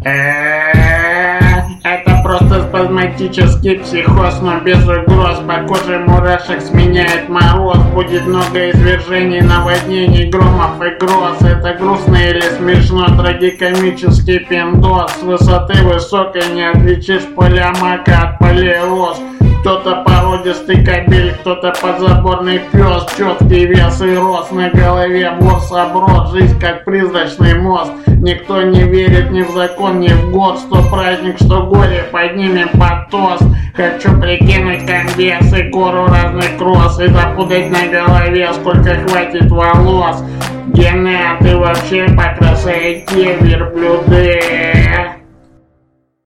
Это просто спазматический психоз, но без угроз. По коже мурашек сменяет мороз. Будет много извержений, наводнений, громов и гроз. Это грустно или смешно, трагикомический пиндос. С высоты высокой не отличишь поля мака от полей роз. Кто-то породистый кобель, кто-то подзаборный пес. Четкий вес и рост, на голове ворс оброс. Жизнь как призрачный мост. Никто не верит ни в закон, ни в год. Что праздник, что горе, поднимем под тост. Хочу прикинуть комбез и гору разных кросс. И запутать на голове, сколько хватит волос. Гены, а ты вообще по красоте верблюды.